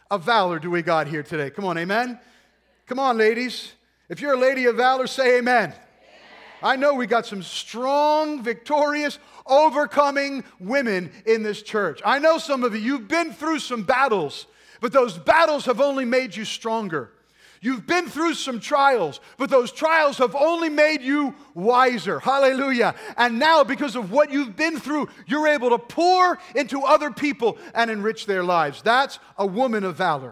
of valor do we got here today? Come on, amen? Come on, ladies. If you're a lady of valor, say amen. I know we got some strong, victorious, overcoming women in this church. I know some of you, you've been through some battles, but those battles have only made you stronger. You've been through some trials, but those trials have only made you wiser. Hallelujah. And now, because of what you've been through, you're able to pour into other people and enrich their lives. That's a woman of valor.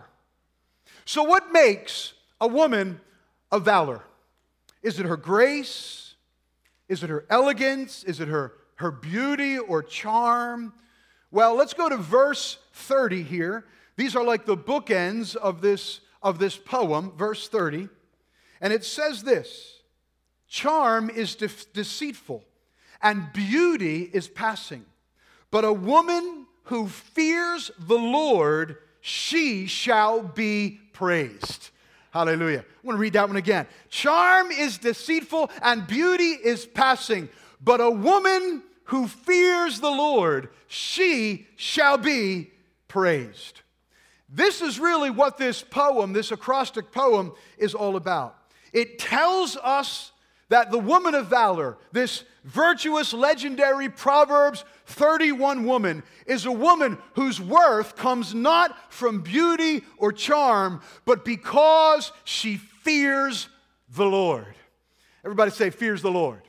So what makes a woman of valor? Is it her grace? Is it her elegance? Is it her beauty or charm? Well, let's go to verse 30 here. These are like the bookends of this poem, verse 30. And it says this: charm is deceitful, and beauty is passing. But a woman who fears the Lord, she shall be praised. Hallelujah. I want to read that one again. Charm is deceitful and beauty is passing, but a woman who fears the Lord, she shall be praised. This is really what this poem, this acrostic poem, is all about. It tells us that the woman of valor, this virtuous, legendary Proverbs 31 woman, is a woman whose worth comes not from beauty or charm, but because she fears the Lord. Everybody say, fears the Lord.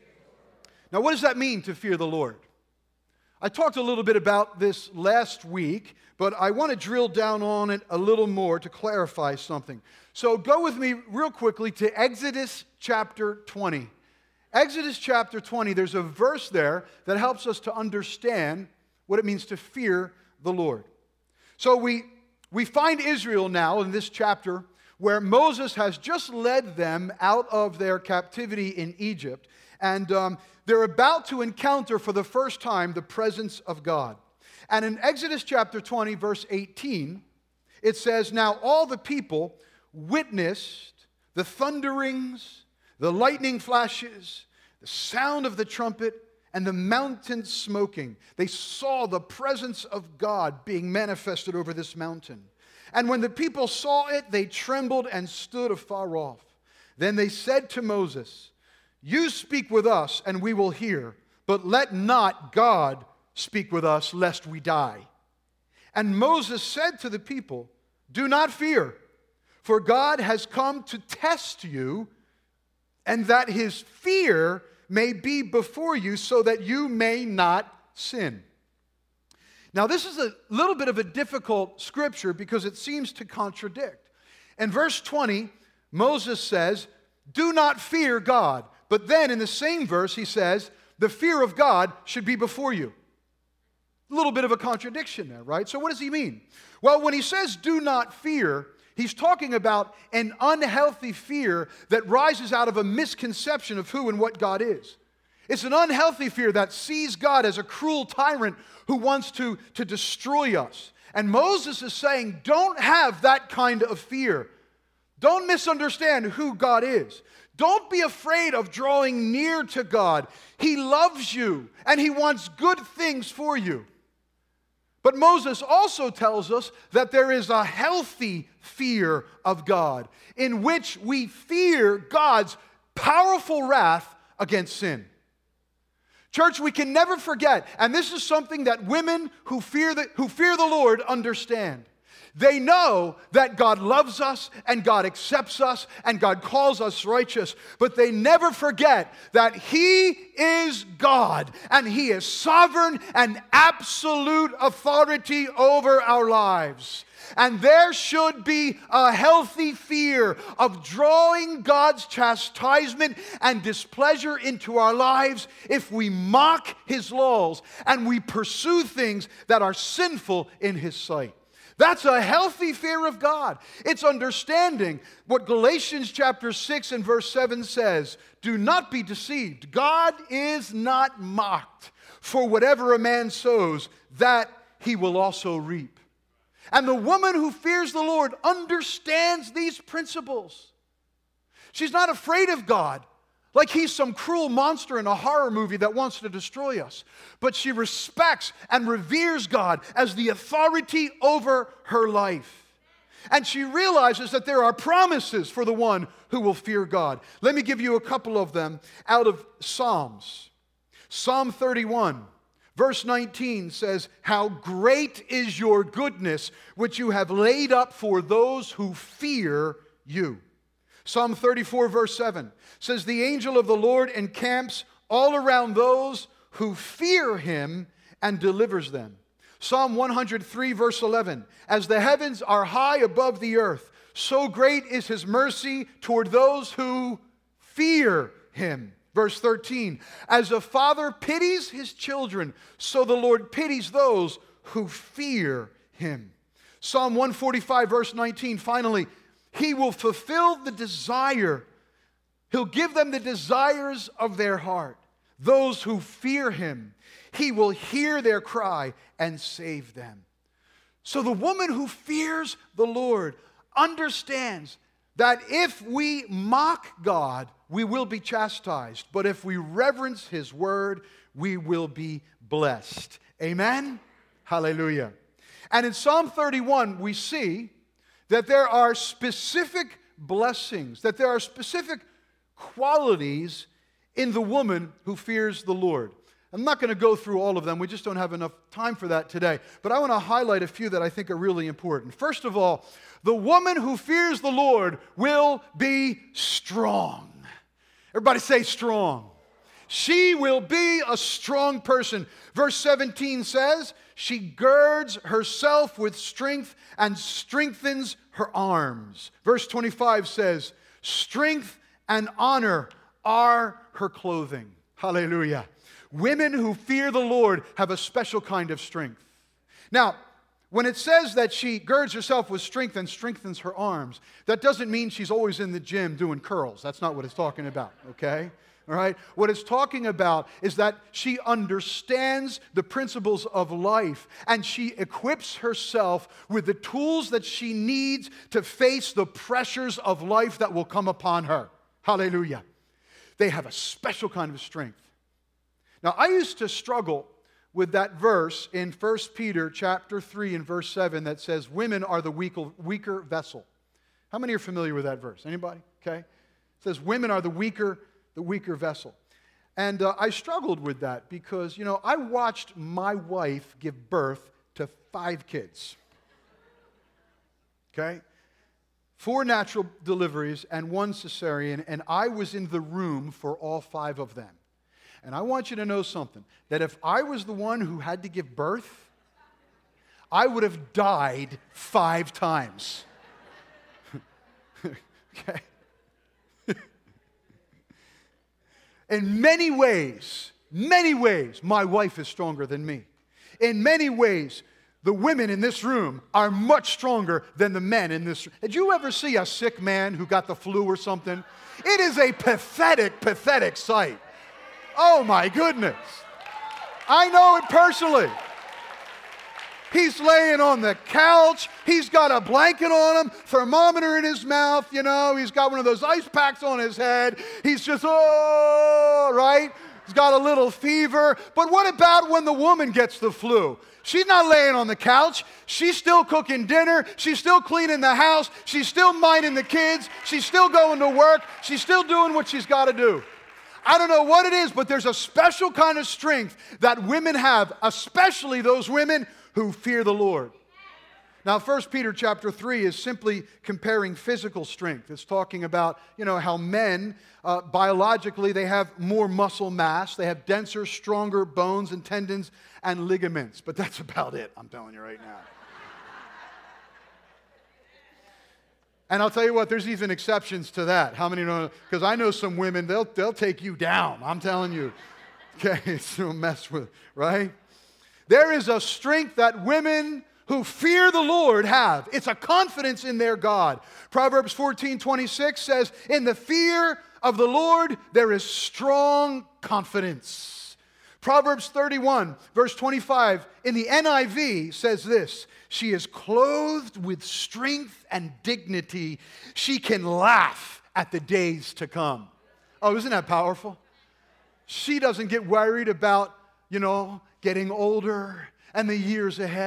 Now, what does that mean to fear the Lord? I talked a little bit about this last week, but I want to drill down on it a little more to clarify something. So go with me real quickly to Exodus chapter 20. Exodus chapter 20, there's a verse there that helps us to understand what it means to fear the Lord. So we find Israel now in this chapter where Moses has just led them out of their captivity in Egypt, and they're about to encounter for the first time the presence of God. And in Exodus chapter 20, verse 18, it says, "Now all the people witnessed the thunderings, the lightning flashes, the sound of the trumpet, and the mountain smoking. They saw the presence of God being manifested over this mountain. And when the people saw it, they trembled and stood afar off. Then they said to Moses, 'You speak with us, and we will hear, but let not God speak with us, lest we die.' And Moses said to the people, 'Do not fear, for God has come to test you, and that his fear may be before you, so that you may not sin.'" Now, this is a little bit of a difficult scripture because it seems to contradict. In verse 20, Moses says, "Do not fear God." But then in the same verse, he says, "The fear of God should be before you." A little bit of a contradiction there, right? So what does he mean? Well, when he says, "Do not fear," he's talking about an unhealthy fear that rises out of a misconception of who and what God is. It's an unhealthy fear that sees God as a cruel tyrant who wants to destroy us. And Moses is saying, don't have that kind of fear. Don't misunderstand who God is. Don't be afraid of drawing near to God. He loves you, and he wants good things for you. But Moses also tells us that there is a healthy fear of God, in which we fear God's powerful wrath against sin. Church, we can never forget, and this is something that women who fear the Lord understand. They know that God loves us and God accepts us and God calls us righteous, but they never forget that He is God and He is sovereign and absolute authority over our lives. And there should be a healthy fear of drawing God's chastisement and displeasure into our lives if we mock His laws and we pursue things that are sinful in His sight. That's a healthy fear of God. It's understanding what Galatians chapter 6 and verse 7 says. "Do not be deceived. God is not mocked. For whatever a man sows, that he will also reap." And the woman who fears the Lord understands these principles. She's not afraid of God like He's some cruel monster in a horror movie that wants to destroy us. But she respects and reveres God as the authority over her life. And she realizes that there are promises for the one who will fear God. Let me give you a couple of them out of Psalms. Psalm 31, verse 19 says, "How great is your goodness, which you have laid up for those who fear you." Psalm 34, verse 7 says, "The angel of the Lord encamps all around those who fear him and delivers them." Psalm 103, verse 11, "As the heavens are high above the earth, so great is his mercy toward those who fear him." Verse 13, "As a father pities his children, so the Lord pities those who fear him." Psalm 145, verse 19, finally, "He will fulfill the desire. He'll give them the desires of their heart. Those who fear him, he will hear their cry and save them." So the woman who fears the Lord understands that if we mock God, we will be chastised. But if we reverence his word, we will be blessed. Amen? Hallelujah. And in Psalm 31, we see that there are specific blessings, that there are specific qualities in the woman who fears the Lord. I'm not going to go through all of them. We just don't have enough time for that today. But I want to highlight a few that I think are really important. First of all, the woman who fears the Lord will be strong. Everybody say strong. She will be a strong person. Verse 17 says, "She girds herself with strength and strengthens her arms." Verse 25 says, "Strength and honor are her clothing." Hallelujah. Women who fear the Lord have a special kind of strength. Now, when it says that she girds herself with strength and strengthens her arms, that doesn't mean she's always in the gym doing curls. That's not what it's talking about, okay? All right? What it's talking about is that she understands the principles of life and she equips herself with the tools that she needs to face the pressures of life that will come upon her. Hallelujah. They have a special kind of strength. Now, I used to struggle with that verse in 1 Peter chapter 3 and verse 7 that says, "Women are the weaker vessel." How many are familiar with that verse? Anybody? Okay. It says, "Women are the weaker vessel." And I struggled with that because, I watched my wife give birth to 5 kids. Okay? 4 natural deliveries and 1 cesarean, and I was in the room for all 5 of them. And I want you to know something, that if I was the one who had to give birth, I would have died 5 times. Okay? In many ways, my wife is stronger than me. In many ways, the women in this room are much stronger than the men in this room. Did you ever see a sick man who got the flu or something? It is a pathetic sight. Oh my goodness. I know it personally. He's laying on the couch. He's got a blanket on him, thermometer in his mouth, He's got one of those ice packs on his head. He's just, right? He's got a little fever. But what about when the woman gets the flu? She's not laying on the couch. She's still cooking dinner. She's still cleaning the house. She's still minding the kids. She's still going to work. She's still doing what she's got to do. I don't know what it is, but there's a special kind of strength that women have, especially those women who fear the Lord. Now, 1 Peter chapter 3 is simply comparing physical strength. It's talking about, how men, biologically, they have more muscle mass. They have denser, stronger bones and tendons and ligaments. But that's about it, I'm telling you right now. And I'll tell you what, there's even exceptions to that. How many know? Because I know some women, they'll take you down. I'm telling you. Okay, it's no mess with, right? There is a strength that women who fear the Lord have. It's a confidence in their God. Proverbs 14:26 says, "In the fear of the Lord there is strong confidence." Proverbs 31, verse 25, in the NIV says this, "She is clothed with strength and dignity. She can laugh at the days to come." Oh, isn't that powerful? She doesn't get worried about, getting older and the years ahead.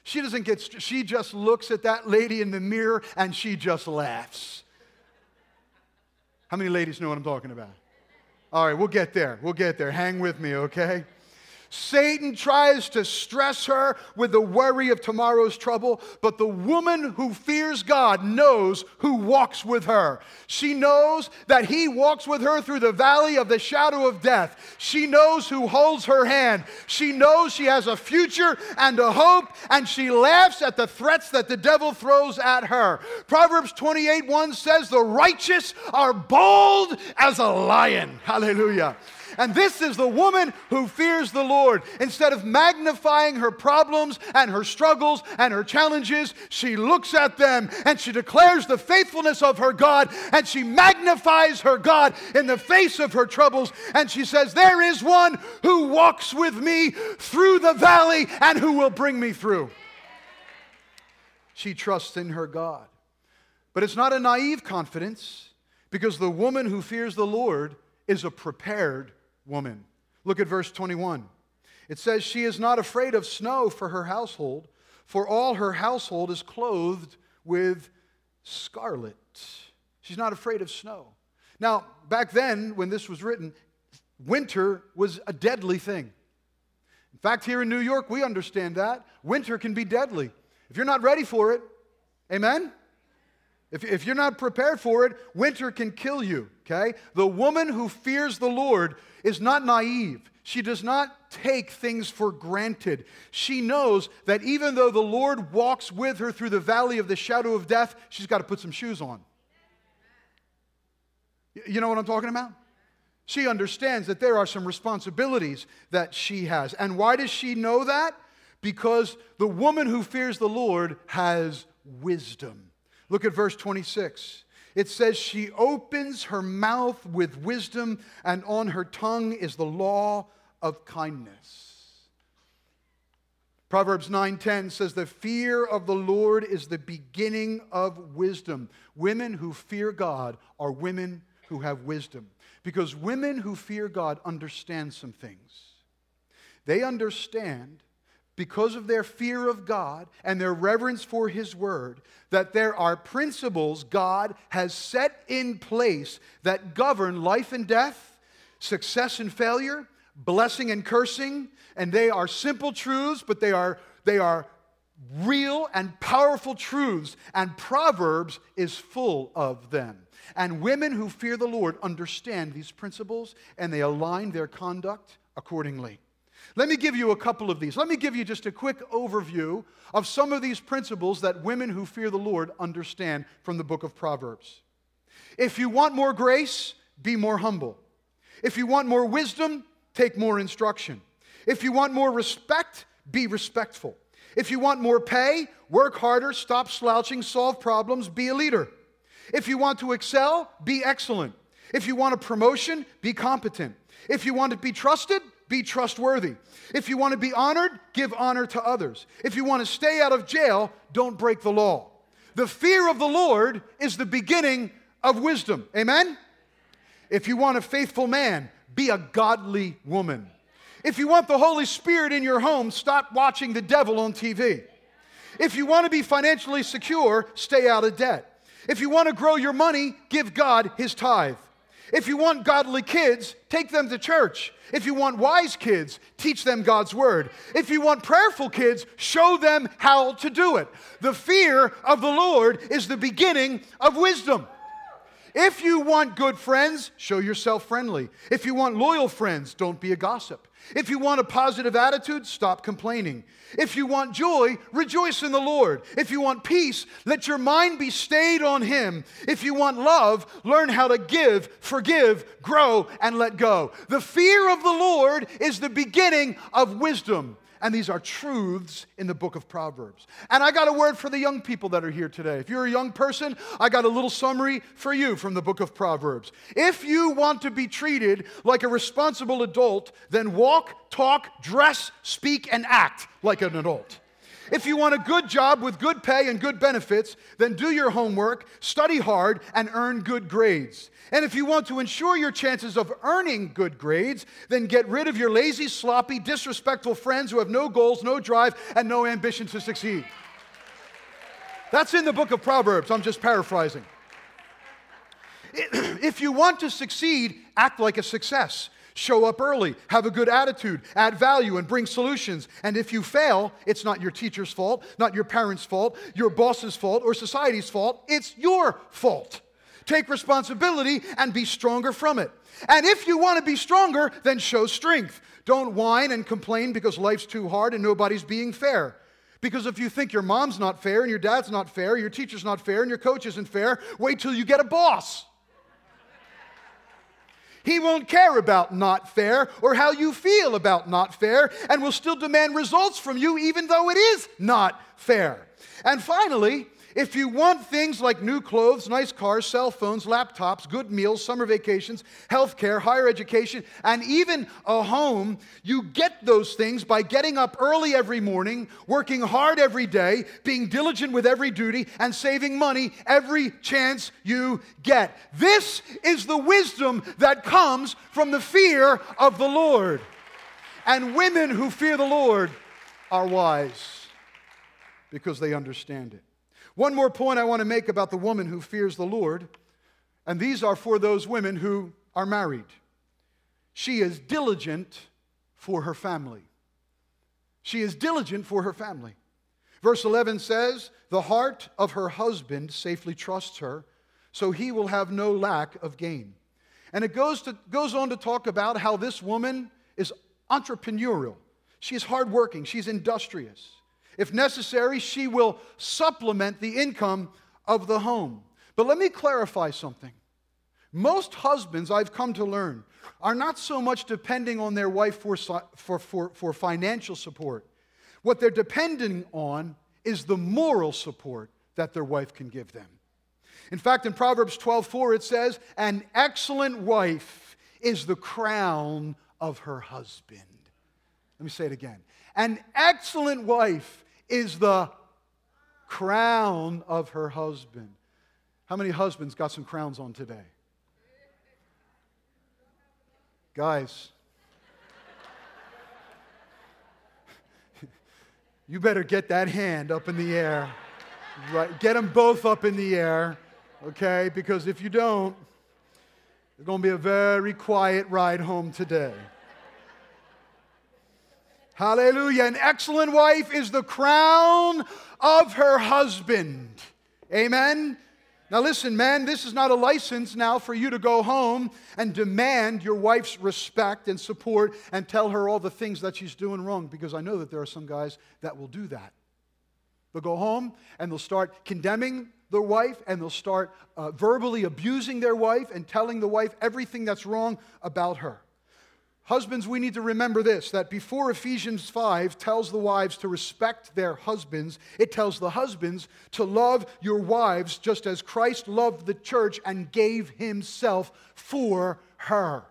She doesn't get, she just looks at that lady in the mirror and she just laughs. How many ladies know what I'm talking about? All right, we'll get there. We'll get there. Hang with me, okay? Satan tries to stress her with the worry of tomorrow's trouble, but the woman who fears God knows who walks with her. She knows that he walks with her through the valley of the shadow of death. She knows who holds her hand. She knows she has a future and a hope, and she laughs at the threats that the devil throws at her. Proverbs 28:1 says, "The righteous are bold as a lion." Hallelujah. And this is the woman who fears the Lord. Instead of magnifying her problems and her struggles and her challenges, she looks at them and she declares the faithfulness of her God, and she magnifies her God in the face of her troubles, and she says, "There is one who walks with me through the valley and who will bring me through." She trusts in her God. But it's not a naive confidence, because the woman who fears the Lord is a prepared woman. Look at verse 21. It says, "She is not afraid of snow for her household, for all her household is clothed with scarlet." She's not afraid of snow. Now, back then, when this was written, winter was a deadly thing. In fact, here in New York, we understand that. Winter can be deadly. If you're not ready for it, amen? If you're not prepared for it, winter can kill you, okay? The woman who fears the Lord is not naive. She does not take things for granted. She knows that even though the Lord walks with her through the valley of the shadow of death, she's got to put some shoes on. You know what I'm talking about? She understands that there are some responsibilities that she has. And why does she know that? Because the woman who fears the Lord has wisdom. Look at verse 26. It says, "She opens her mouth with wisdom, and on her tongue is the law of kindness." Proverbs 9:10 says, "The fear of the Lord is the beginning of wisdom." Women who fear God are women who have wisdom. Because women who fear God understand some things. They understand, because of their fear of God and their reverence for His Word, that there are principles God has set in place that govern life and death, success and failure, blessing and cursing, and they are simple truths, but they are real and powerful truths, and Proverbs is full of them. And women who fear the Lord understand these principles, and they align their conduct accordingly. Let me give you a couple of these. Let me give you just a quick overview of some of these principles that women who fear the Lord understand from the book of Proverbs. If you want more grace, be more humble. If you want more wisdom, take more instruction. If you want more respect, be respectful. If you want more pay, work harder, stop slouching, solve problems, be a leader. If you want to excel, be excellent. If you want a promotion, be competent. If you want to be trusted, be trustworthy. If you want to be honored, give honor to others. If you want to stay out of jail, don't break the law. The fear of the Lord is the beginning of wisdom. Amen? If you want a faithful man, be a godly woman. If you want the Holy Spirit in your home, stop watching the devil on TV. If you want to be financially secure, stay out of debt. If you want to grow your money, give God His tithe. If you want godly kids, take them to church. If you want wise kids, teach them God's word. If you want prayerful kids, show them how to do it. The fear of the Lord is the beginning of wisdom. If you want good friends, show yourself friendly. If you want loyal friends, don't be a gossip. If you want a positive attitude, stop complaining. If you want joy, rejoice in the Lord. If you want peace, let your mind be stayed on Him. If you want love, learn how to give, forgive, grow, and let go. The fear of the Lord is the beginning of wisdom. And these are truths in the book of Proverbs. And I got a word for the young people that are here today. If you're a young person, I got a little summary for you from the book of Proverbs. If you want to be treated like a responsible adult, then walk, talk, dress, speak, and act like an adult. If you want a good job with good pay and good benefits, then do your homework, study hard, and earn good grades. And if you want to ensure your chances of earning good grades, then get rid of your lazy, sloppy, disrespectful friends who have no goals, no drive, and no ambition to succeed. That's in the book of Proverbs. I'm just paraphrasing. If you want to succeed, act like a success. Show up early, have a good attitude, add value, and bring solutions. And if you fail, it's not your teacher's fault, not your parents' fault, your boss's fault, or society's fault. It's your fault. Take responsibility and be stronger from it. And if you want to be stronger, then show strength. Don't whine and complain because life's too hard and nobody's being fair. Because if you think your mom's not fair and your dad's not fair, your teacher's not fair and your coach isn't fair, wait till you get a boss. He won't care about not fair or how you feel about not fair and will still demand results from you even though it is not fair. And finally, if you want things like new clothes, nice cars, cell phones, laptops, good meals, summer vacations, health care, higher education, and even a home, you get those things by getting up early every morning, working hard every day, being diligent with every duty, and saving money every chance you get. This is the wisdom that comes from the fear of the Lord. And women who fear the Lord are wise because they understand it. One more point I want to make about the woman who fears the Lord, and these are for those women who are married. She is diligent for her family. She is diligent for her family. Verse 11 says, "The heart of her husband safely trusts her, so he will have no lack of gain." And it goes on to talk about how this woman is entrepreneurial. She's hardworking. She's industrious. If necessary, she will supplement the income of the home. But let me clarify something. Most husbands, I've come to learn, are not so much depending on their wife for financial support. What they're depending on is the moral support that their wife can give them. In fact, in Proverbs 12:4, it says, "An excellent wife is the crown of her husband." Let me say it again. An excellent wife is the crown of her husband. How many husbands got some crowns on today? Guys, you better get that hand up in the air. Right? Get them both up in the air, okay? Because if you don't, it's going to be a very quiet ride home today. Hallelujah. An excellent wife is the crown of her husband. Amen? Now listen, man, this is not a license now for you to go home and demand your wife's respect and support and tell her all the things that she's doing wrong, because I know that there are some guys that will do that. They'll go home and they'll start condemning their wife and they'll start verbally abusing their wife and telling the wife everything that's wrong about her. Husbands, we need to remember this, that before Ephesians 5 tells the wives to respect their husbands, it tells the husbands to love your wives just as Christ loved the church and gave himself for her.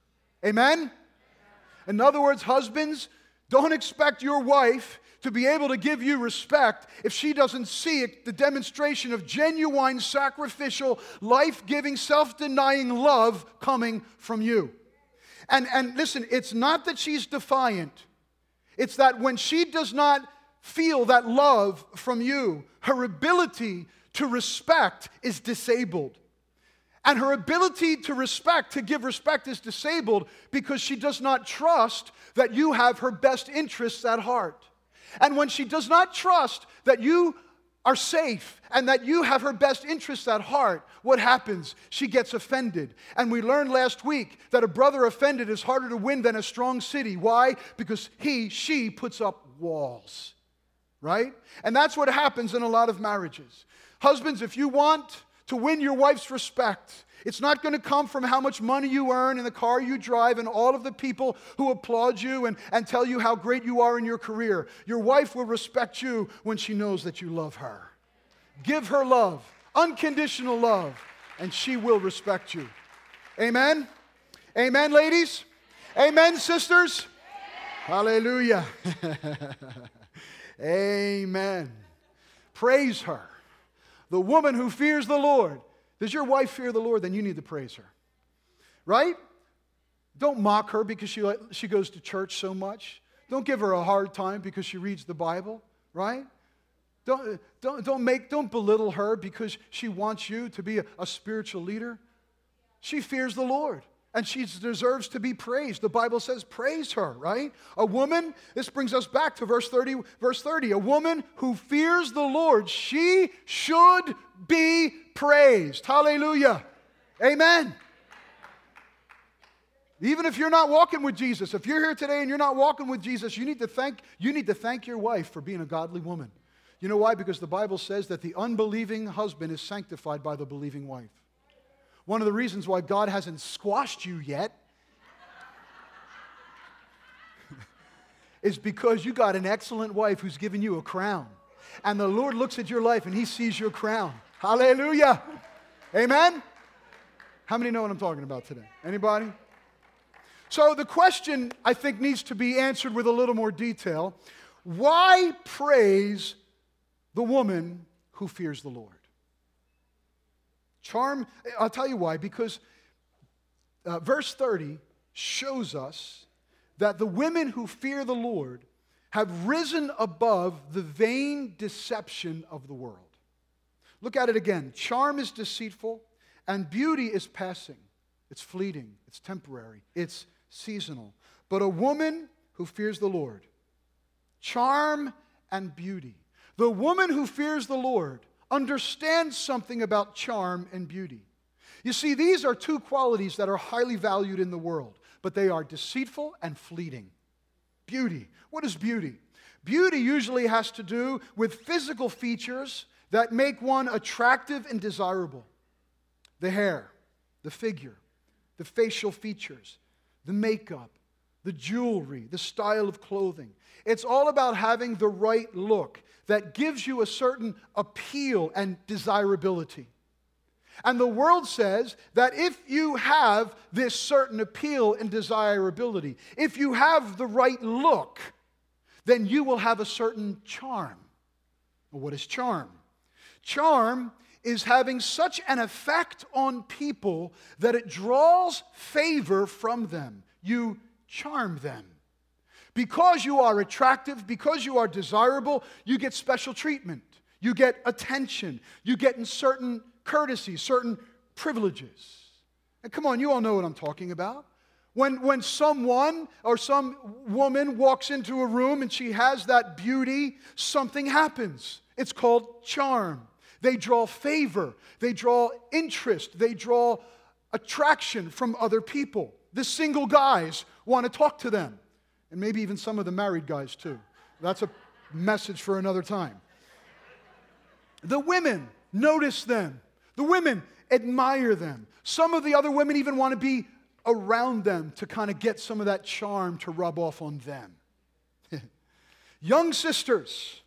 Amen? In other words, husbands, don't expect your wife to be able to give you respect if she doesn't see it, the demonstration of genuine, sacrificial, life-giving, self-denying love coming from you. And listen, it's not that she's defiant. It's that when she does not feel that love from you, her ability to respect is disabled. And her ability to respect, to give respect, is disabled because she does not trust that you have her best interests at heart. And when she does not trust that you are safe and that you have her best interests at heart, what happens? She gets offended. And we learned last week that a brother offended is harder to win than a strong city. Why? Because she puts up walls, right? And that's what happens in a lot of marriages. Husbands, if you want to win your wife's respect, it's not going to come from how much money you earn and the car you drive and all of the people who applaud you and tell you how great you are in your career. Your wife will respect you when she knows that you love her. Give her love, unconditional love, and she will respect you. Amen? Amen, ladies? Amen, sisters? Hallelujah. Amen. Praise her. The woman who fears the Lord. Does your wife fear the Lord? Then you need to praise her. Right? Don't mock her because she goes to church so much. Don't give her a hard time because she reads the Bible. Right? Don't belittle her because she wants you to be a spiritual leader. She fears the Lord. And she deserves to be praised. The Bible says praise her, right? A woman, this brings us back to verse 30. A woman who fears the Lord, she should be praised. Hallelujah. Amen. Even if you're not walking with Jesus, if you're here today and you're not walking with Jesus, you need to thank your wife for being a godly woman. You know why? Because the Bible says that the unbelieving husband is sanctified by the believing wife. One of the reasons why God hasn't squashed you yet is because you got an excellent wife who's given you a crown. And the Lord looks at your life and He sees your crown. Hallelujah. Amen? How many know what I'm talking about today? Anybody? So the question, I think, needs to be answered with a little more detail. Why praise the woman who fears the Lord? Charm, I'll tell you why, because verse 30 shows us that the women who fear the Lord have risen above the vain deception of the world. Look at it again. Charm is deceitful and beauty is passing. It's fleeting, it's temporary, it's seasonal. But a woman who fears the Lord, charm and beauty. The woman who fears the Lord understands something about charm and beauty. You see, these are two qualities that are highly valued in the world, but they are deceitful and fleeting. Beauty. What is beauty? Beauty usually has to do with physical features that make one attractive and desirable. The hair, the figure, the facial features, the makeup, the jewelry, the style of clothing. It's all about having the right look that gives you a certain appeal and desirability. And the world says that if you have this certain appeal and desirability, if you have the right look, then you will have a certain charm. Well, what is charm? Charm is having such an effect on people that it draws favor from them. You charm them. Because you are attractive, because you are desirable, you get special treatment. You get attention. You get certain courtesies, certain privileges. And come on, you all know what I'm talking about. When someone or some woman walks into a room and she has that beauty, something happens. It's called charm. They draw favor. They draw interest. They draw attraction from other people. The single guys want to talk to them. And maybe even some of the married guys too. That's a message for another time. The women notice them. The women admire them. Some of the other women even want to be around them to kind of get some of that charm to rub off on them. Young sisters,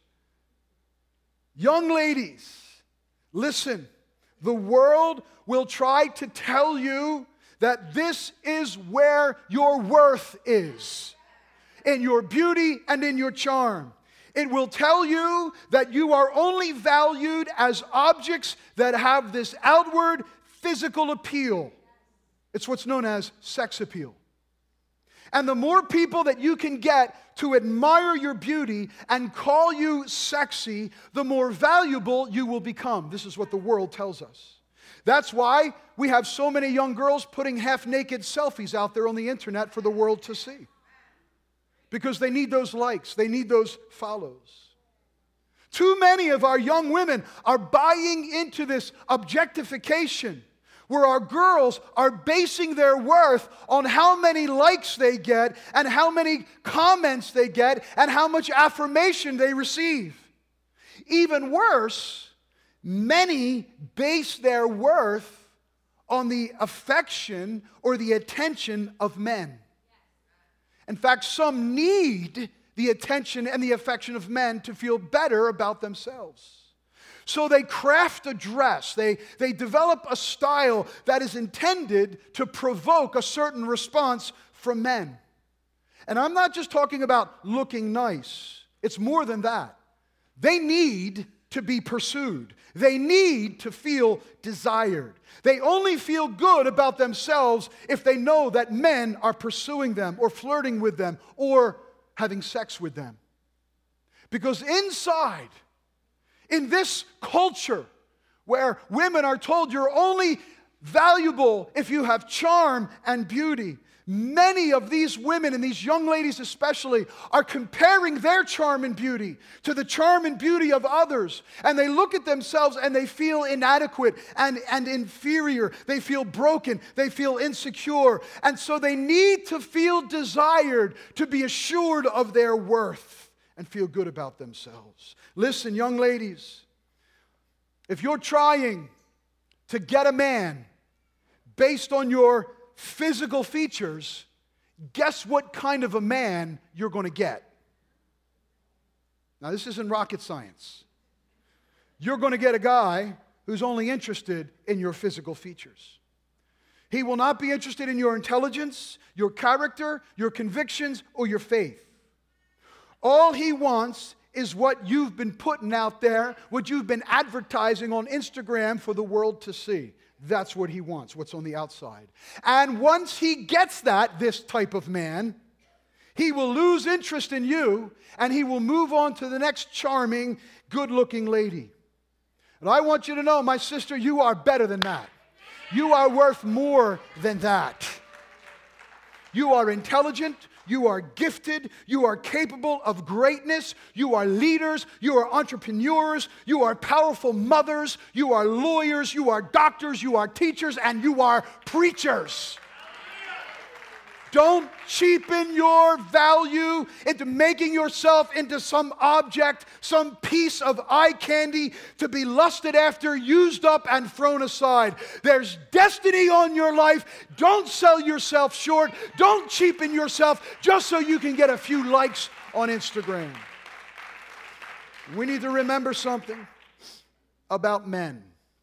young ladies, listen. The world will try to tell you that this is where your worth is. In your beauty and in your charm. It will tell you that you are only valued as objects that have this outward physical appeal. It's what's known as sex appeal. And the more people that you can get to admire your beauty and call you sexy, the more valuable you will become. This is what the world tells us. That's why we have so many young girls putting half-naked selfies out there on the internet for the world to see. Because they need those likes. They need those follows. Too many of our young women are buying into this objectification where our girls are basing their worth on how many likes they get and how many comments they get and how much affirmation they receive. Even worse, many base their worth on the affection or the attention of men. In fact, some need the attention and the affection of men to feel better about themselves. So they craft a dress, they develop a style that is intended to provoke a certain response from men. And I'm not just talking about looking nice. It's more than that. They need to be pursued. They need to feel desired. They only feel good about themselves if they know that men are pursuing them or flirting with them or having sex with them. Because inside, in this culture where women are told you're only valuable if you have charm and beauty, many of these women, and these young ladies especially, are comparing their charm and beauty to the charm and beauty of others. And they look at themselves and they feel inadequate and inferior. They feel broken. They feel insecure. And so they need to feel desired, to be assured of their worth and feel good about themselves. Listen, young ladies, if you're trying to get a man based on your physical features, guess what kind of a man you're going to get? Now, this isn't rocket science. You're going to get a guy who's only interested in your physical features. He will not be interested in your intelligence, your character, your convictions, or your faith. All he wants is what you've been putting out there, what you've been advertising on Instagram for the world to see. That's what he wants, what's on the outside. And once he gets that, this type of man, he will lose interest in you and he will move on to the next charming, good-looking lady. And I want you to know, my sister, you are better than that. You are worth more than that. You are intelligent. You are gifted. You are capable of greatness. You are leaders. You are entrepreneurs. You are powerful mothers. You are lawyers. You are doctors. You are teachers. And you are preachers. Don't cheapen your value into making yourself into some object, some piece of eye candy to be lusted after, used up, and thrown aside. There's destiny on your life. Don't sell yourself short. Don't cheapen yourself just so you can get a few likes on Instagram. We need to remember something about men.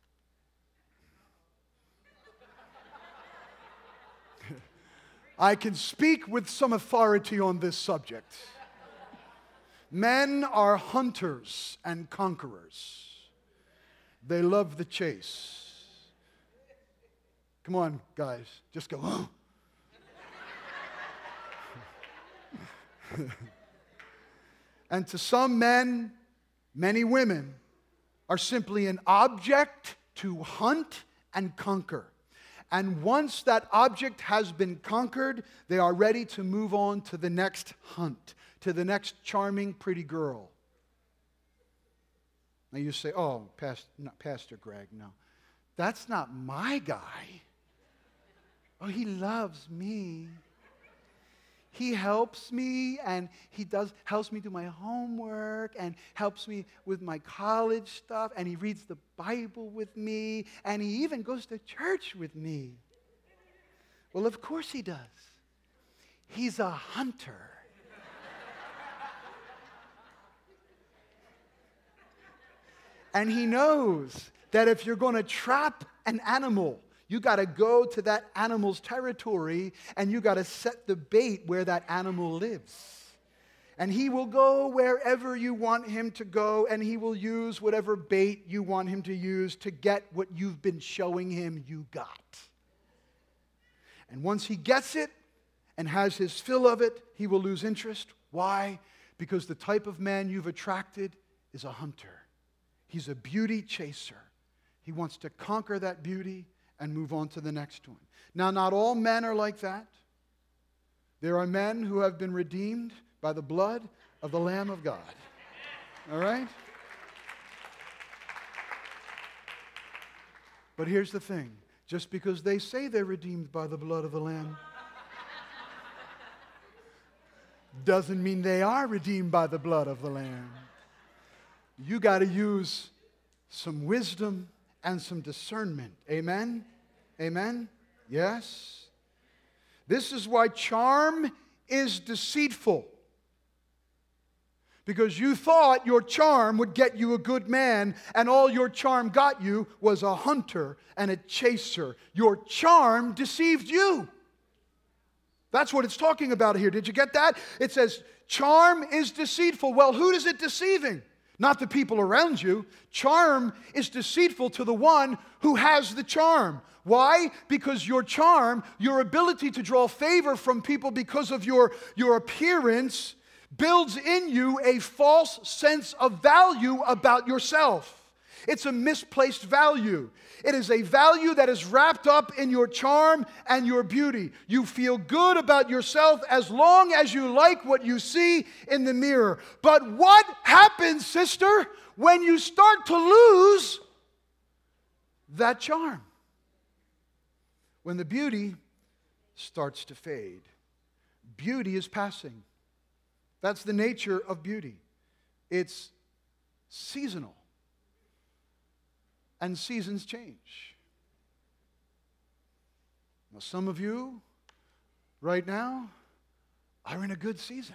I can speak with some authority on this subject. Men are hunters and conquerors. They love the chase. Come on, guys, just go, oh. And to some men, many women are simply an object to hunt and conquer. And once that object has been conquered, they are ready to move on to the next hunt, to the next charming, pretty girl. Now you say, oh, Pastor Greg, no. That's not my guy. Oh, he loves me. He helps me, and he helps me do my homework, and helps me with my college stuff, and he reads the Bible with me, and he even goes to church with me. Well, of course he does. He's a hunter. And he knows that if you're going to trap an animal, you got to go to that animal's territory and you got to set the bait where that animal lives. And he will go wherever you want him to go, and he will use whatever bait you want him to use to get what you've been showing him you got. And once he gets it and has his fill of it, he will lose interest. Why? Because the type of man you've attracted is a hunter. He's a beauty chaser. He wants to conquer that beauty and move on to the next one. Now, not all men are like that. There are men who have been redeemed by the blood of the Lamb of God. All right? But here's the thing. Just because they say they're redeemed by the blood of the Lamb doesn't mean they are redeemed by the blood of the Lamb. You got to use some wisdom and some discernment. Amen? Amen? Yes? This is why charm is deceitful. Because you thought your charm would get you a good man, and all your charm got you was a hunter and a chaser. Your charm deceived you. That's what it's talking about here. Did you get that? It says, charm is deceitful. Well, who is it deceiving? Not the people around you. Charm is deceitful to the one who has the charm. Why? Because your charm, your ability to draw favor from people because of your appearance, builds in you a false sense of value about yourself. It's a misplaced value. It is a value that is wrapped up in your charm and your beauty. You feel good about yourself as long as you like what you see in the mirror. But what happens, sister, when you start to lose that charm? When the beauty starts to fade. Beauty is passing. That's the nature of beauty. It's seasonal. And seasons change. Now, some of you right now are in a good season.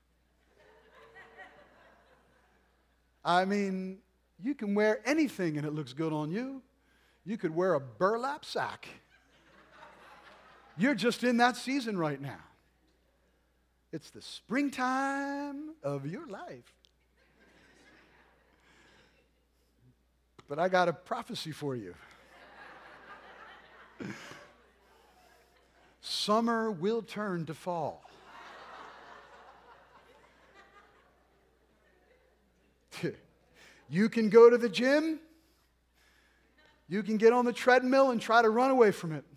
I mean, you can wear anything and it looks good on you. You could wear a burlap sack. You're just in that season right now. It's the springtime of your life. But I got a prophecy for you. Summer will turn to fall. You can go to the gym. You can get on the treadmill and try to run away from it.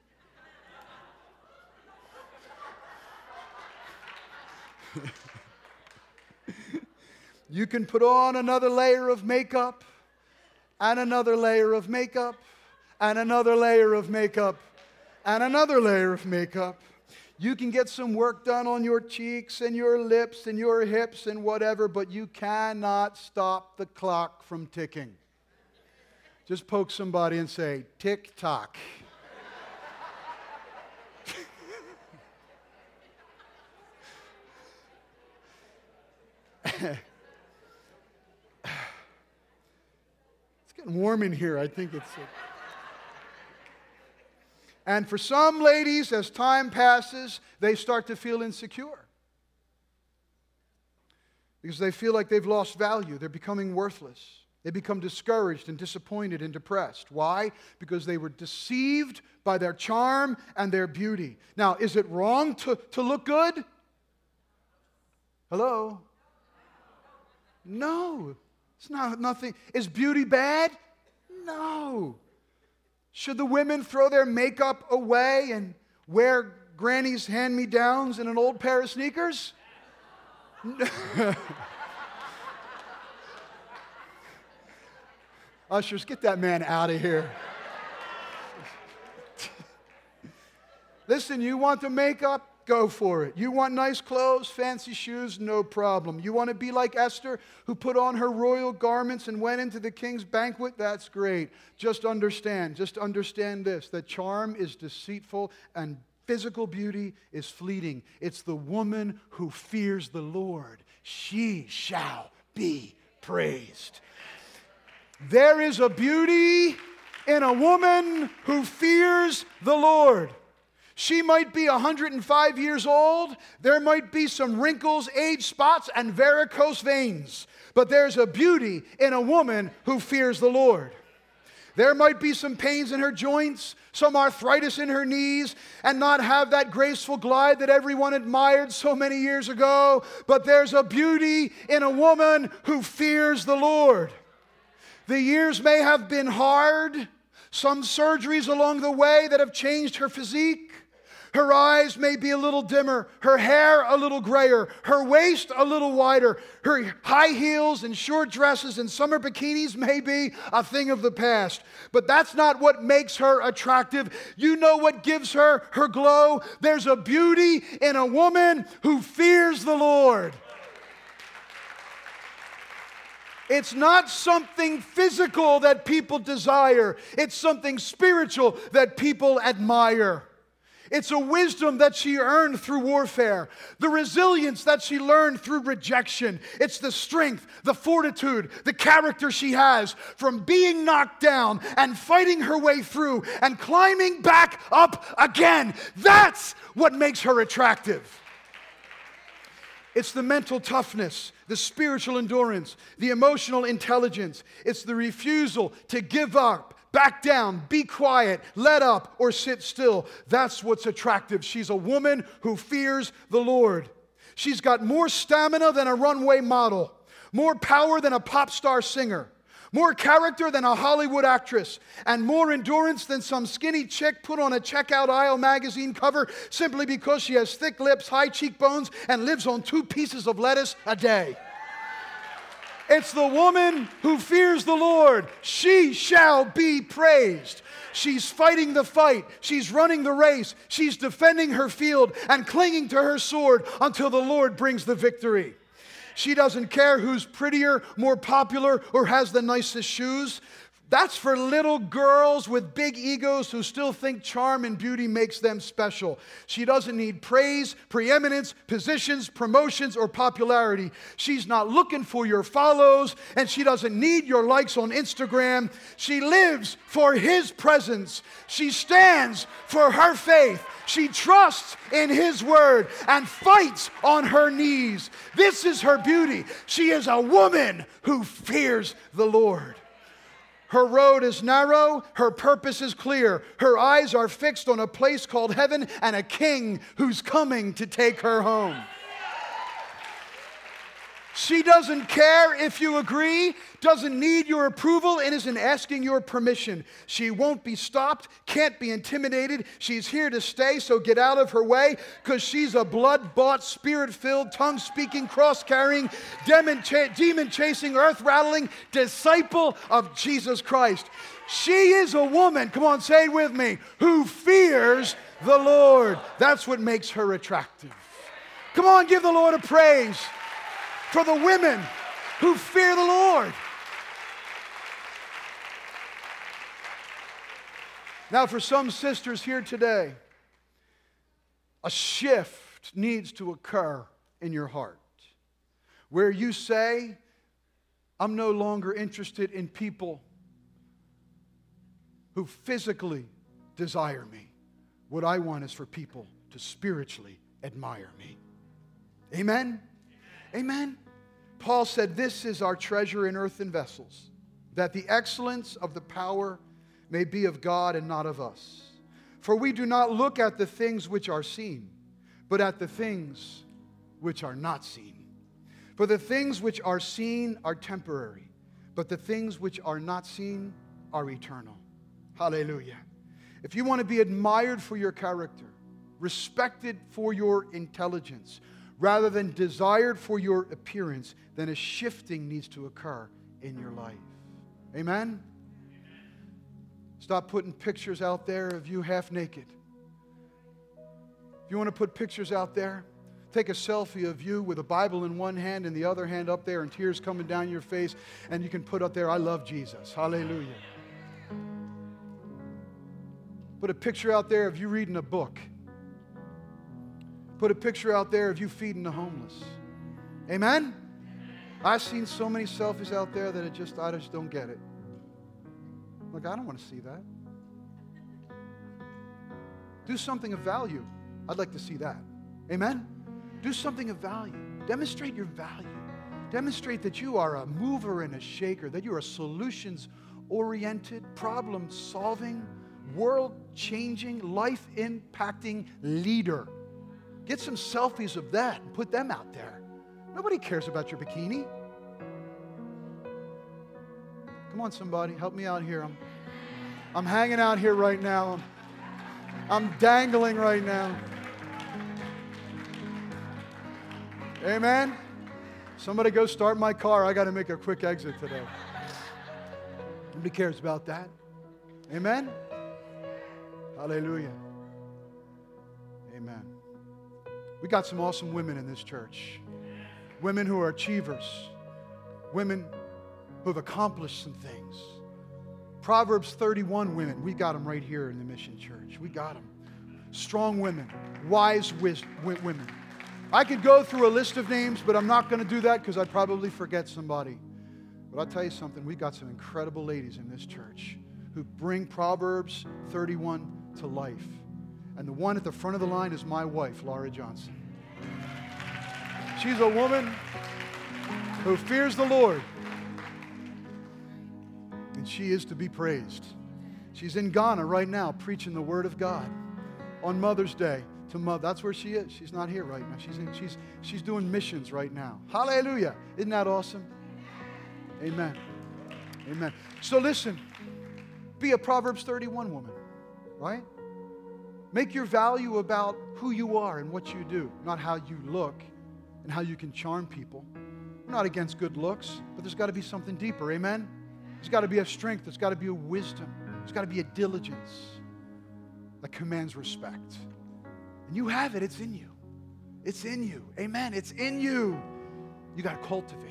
You can put on another layer of makeup, and another layer of makeup, and another layer of makeup, and another layer of makeup. You can get some work done on your cheeks and your lips and your hips and whatever, but you cannot stop the clock from ticking. Just poke somebody and say, tick-tock. It's getting warm in here. I think it's... And for some ladies, as time passes, they start to feel insecure. Because they feel like they've lost value. They're becoming worthless. They become discouraged and disappointed and depressed. Why? Because they were deceived by their charm and their beauty. Now, is it wrong to look good? Hello? No. It's not nothing. Is beauty bad? No. Should the women throw their makeup away and wear Granny's hand-me-downs and an old pair of sneakers? Ushers, get that man out of here. Listen, you want the makeup? Go for it. You want nice clothes, fancy shoes? No problem. You want to be like Esther, who put on her royal garments and went into the king's banquet? That's great. Just understand this, that charm is deceitful and physical beauty is fleeting. It's the woman who fears the Lord. She shall be praised. There is a beauty in a woman who fears the Lord. She might be 105 years old. There might be some wrinkles, age spots, and varicose veins. But there's a beauty in a woman who fears the Lord. There might be some pains in her joints, some arthritis in her knees, and not have that graceful glide that everyone admired so many years ago. But there's a beauty in a woman who fears the Lord. The years may have been hard. Some surgeries along the way that have changed her physique. Her eyes may be a little dimmer, her hair a little grayer, her waist a little wider, her high heels and short dresses and summer bikinis may be a thing of the past. But that's not what makes her attractive. You know what gives her her glow? There's a beauty in a woman who fears the Lord. It's not something physical that people desire. It's something spiritual that people admire. It's a wisdom that she earned through warfare, the resilience that she learned through rejection. It's the strength, the fortitude, the character she has from being knocked down and fighting her way through and climbing back up again. That's what makes her attractive. It's the mental toughness, the spiritual endurance, the emotional intelligence. It's the refusal to give up, back down, be quiet, let up, or sit still. That's what's attractive. She's a woman who fears the Lord. She's got more stamina than a runway model, more power than a pop star singer, more character than a Hollywood actress, and more endurance than some skinny chick put on a checkout aisle magazine cover simply because she has thick lips, high cheekbones, and lives on 2 pieces of lettuce a day. It's the woman who fears the Lord. She shall be praised. She's fighting the fight. She's running the race. She's defending her field and clinging to her sword until the Lord brings the victory. She doesn't care who's prettier, more popular, or has the nicest shoes. That's for little girls with big egos who still think charm and beauty makes them special. She doesn't need praise, preeminence, positions, promotions, or popularity. She's not looking for your follows, and she doesn't need your likes on Instagram. She lives for His presence. She stands for her faith. She trusts in His word and fights on her knees. This is her beauty. She is a woman who fears the Lord. Her road is narrow, her purpose is clear. Her eyes are fixed on a place called heaven and a king who's coming to take her home. She doesn't care if you agree, doesn't need your approval, and isn't asking your permission. She won't be stopped, can't be intimidated. She's here to stay, so get out of her way, because she's a blood-bought, spirit-filled, tongue-speaking, cross-carrying, demon-chasing, earth-rattling disciple of Jesus Christ. She is a woman, come on, say it with me, who fears the Lord. That's what makes her attractive. Come on, give the Lord a praise for the women who fear the Lord. Now, for some sisters here today, a shift needs to occur in your heart where you say, I'm no longer interested in people who physically desire me. What I want is for people to spiritually admire me. Amen? Amen? Paul said, this is our treasure in earthen vessels, that the excellence of the power may be of God and not of us. For we do not look at the things which are seen, but at the things which are not seen. For the things which are seen are temporary, but the things which are not seen are eternal. Hallelujah. If you want to be admired for your character, respected for your intelligence, rather than desired for your appearance, then a shifting needs to occur in your life. Amen? Stop putting pictures out there of you half naked. If you want to put pictures out there, take a selfie of you with a Bible in one hand and the other hand up there and tears coming down your face, and you can put up there, I love Jesus. Hallelujah. Put a picture out there of you reading a book. Put a picture out there of you feeding the homeless. Amen? I've seen so many selfies out there that I just don't get it. Look, I don't want to see that. Do something of value. I'd like to see that. Amen? Do something of value. Demonstrate your value. Demonstrate that you are a mover and a shaker, that you are a solutions-oriented, problem-solving, world-changing, life-impacting leader. Get some selfies of that and put them out there. Nobody cares about your bikini. Come on, somebody, help me out here. I'm hanging out here right now. I'm dangling right now. Amen? Somebody go start my car. I got to make a quick exit today. Nobody cares about that. Amen? Hallelujah. Amen. We got some awesome women in this church. Women who are achievers. Women who have accomplished some things. Proverbs 31 women. We got them right here in the Mission Church. We got them. strong women, wise women. I could go through a list of names, but I'm not going to do that because I'd probably forget somebody. But I'll tell you something, we got some incredible ladies in this church who bring Proverbs 31 to life. And the one at the front of the line is my wife, Laura Johnson. She's a woman who fears the Lord. And she is to be praised. She's in Ghana right now preaching the Word of God on Mother's Day to Mother. That's where she is. She's not here right now. She's doing missions right now. Hallelujah. Isn't that awesome? Amen. Amen. So listen, be a Proverbs 31 woman, right? Make your value about who you are and what you do, not how you look and how you can charm people. We're not against good looks, but there's got to be something deeper, amen? There's got to be a strength, there's got to be a wisdom, there's got to be a diligence that commands respect. And you have it, it's in you. It's in you, amen? It's in you. You got to cultivate it.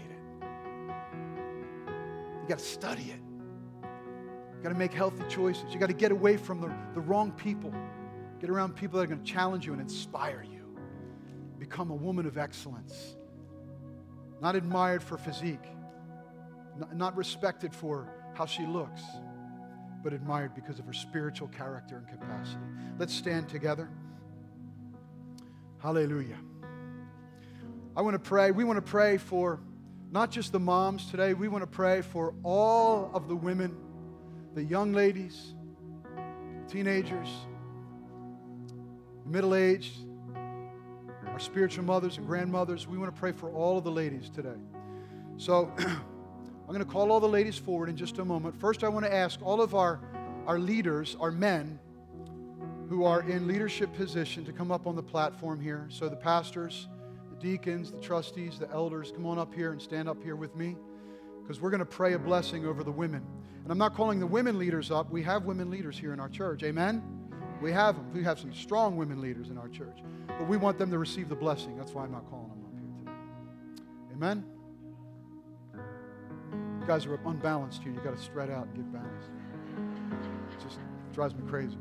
You got to study it. You got to make healthy choices. You got to get away from the wrong people. Get around people that are going to challenge you and inspire you. Become a woman of excellence. Not admired for physique. Not respected for how she looks. But admired because of her spiritual character and capacity. Let's stand together. Hallelujah. I want to pray. We want to pray for not just the moms today. We want to pray for all of the women, the young ladies, teenagers, middle-aged, our spiritual mothers and grandmothers. We want to pray for all of the ladies today. So I'm going to call all the ladies forward in just a moment. First, I want to ask all of our leaders, our men who are in leadership position to come up on the platform here. So the pastors, the deacons, the trustees, the elders, come on up here and stand up here with me because we're going to pray a blessing over the women. And I'm not calling the women leaders up. We have women leaders here in our church. Amen? We have them. We have some strong women leaders in our church. But we want them to receive the blessing. That's why I'm not calling them up here today. Amen? You guys are unbalanced here. You got to spread out and get balanced. It just drives me crazy.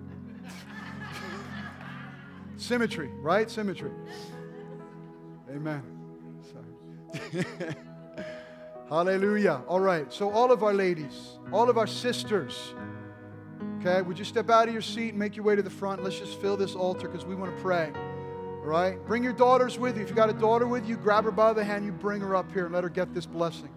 Symmetry, right? Symmetry. Amen. Sorry. Hallelujah. All right. So all of our ladies, all of our sisters, okay, would you step out of your seat and make your way to the front? Let's just fill this altar because we want to pray. All right? Bring your daughters with you. If you got a daughter with you, grab her by the hand. You bring her up here and let her get this blessing.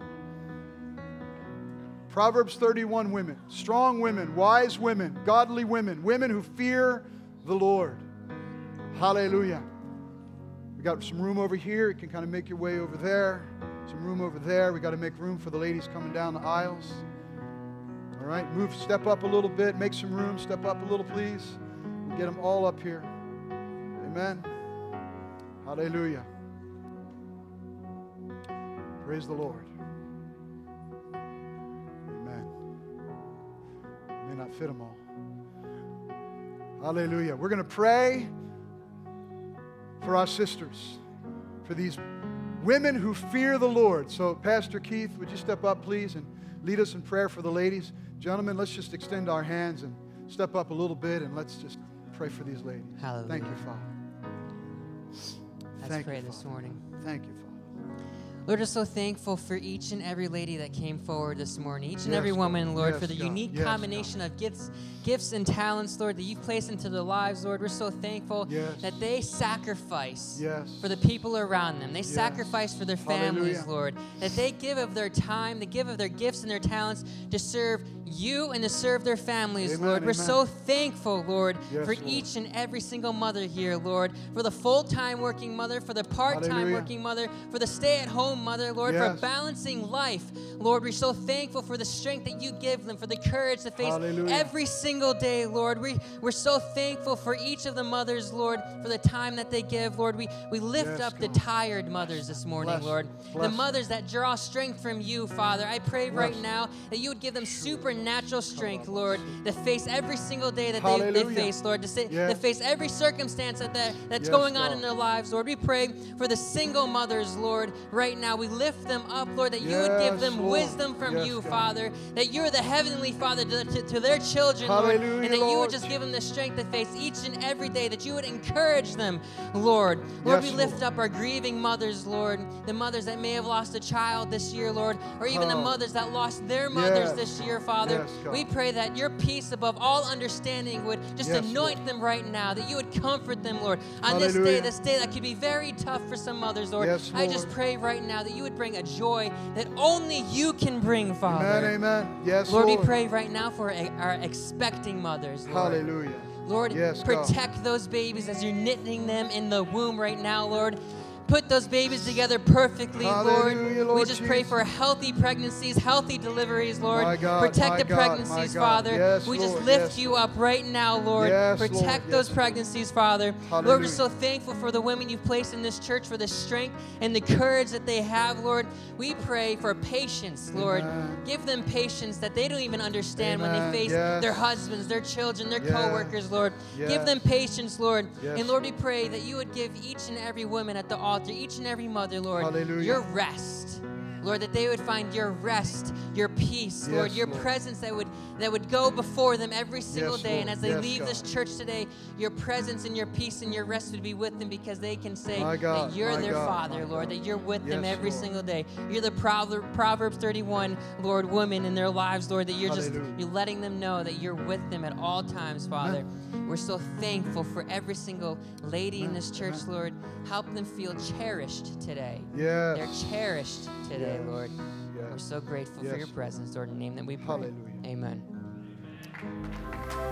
Proverbs 31 women, strong women, wise women, godly women, women who fear the Lord. Hallelujah. We got some room over here. You can kind of make your way over there. Some room over there. We got to make room for the ladies coming down the aisles. All right, step up a little bit. Make some room. Step up a little, please. We'll get them all up here. Amen. Hallelujah. Praise the Lord. Amen. May not fit them all. Hallelujah. We're going to pray for our sisters, for these women who fear the Lord. So, Pastor Keith, would you step up, please, and lead us in prayer for the ladies? Gentlemen, let's just extend our hands and step up a little bit, and let's just pray for these ladies. Hallelujah. Thank you, Father. Let's pray this morning. Thank you, Father. Lord, we're so thankful for each and every lady that came forward this morning, each and every woman, Lord, for the unique combination of gifts and talents, Lord, that you've placed into their lives, Lord. We're so thankful that they sacrifice for the people around them. They sacrifice for their families, Lord, that they give of their time, they give of their gifts and their talents to serve you and to serve their families, Lord. We're so thankful, Lord, for each and every single mother here, Lord, for the full-time working mother, for the part-time working mother, for the stay-at-home mother, Lord, for balancing life. Lord, we're so thankful for the strength that you give them, for the courage to face every single day, Lord. We're so thankful for each of the mothers, Lord, for the time that they give, Lord. We lift up the tired mothers this morning, Lord. The mothers that draw strength from you, Father. I pray right now that you would give them supernatural strength, Lord, to face every single day that they face, Lord, to face every circumstance that's going on in their lives, Lord. We pray for the single mothers, Lord, right now. We lift them up, Lord, that you would give them wisdom from you, Father, that you're the heavenly Father to their children, Lord, and that you would just give them the strength to face each and every day, that you would encourage them, Lord. Lord, we lift up our grieving mothers, Lord, the mothers that may have lost a child this year, Lord, or even the mothers that lost their mothers this year, Father. We pray that your peace above all understanding would just anoint them right now, that you would comfort them, Lord, on this day that could be very tough for some mothers, Lord. I just pray right now that you would bring a joy that only you can bring, Father. Amen, amen. Yes, Lord, we pray right now for our expecting mothers, Lord. Hallelujah. Lord, protect those babies as you're knitting them in the womb right now, Lord. Put those babies together perfectly, Lord. We just pray for healthy pregnancies, healthy deliveries, Lord. Protect the pregnancies, Father. We just lift you up right now, Lord. Protect those pregnancies, Father. Lord, we're so thankful for the women you've placed in this church, for the strength and the courage that they have, Lord. We pray for patience, Lord. Give them patience that they don't even understand when they face their husbands, their children, their co-workers, Lord. Give them patience, Lord. And Lord, we pray that you would give each and every woman at the altar, each and every mother, Lord, your rest. Lord, that they would find your rest, your peace, Lord, your presence that would go before them every single day. And as they leave this church today, your presence and your peace and your rest would be with them, because they can say that you're their Father, Lord, that you're with them every single day. You're the Proverbs 31, Lord, woman in their lives, Lord, that you're letting them know that you're with them at all times, Father. We're so thankful for every single lady in this church, Lord. Help them feel cherished today. They're cherished today, Lord. We're so grateful for your presence, Lord, in the name that we pray. Hallelujah. Amen.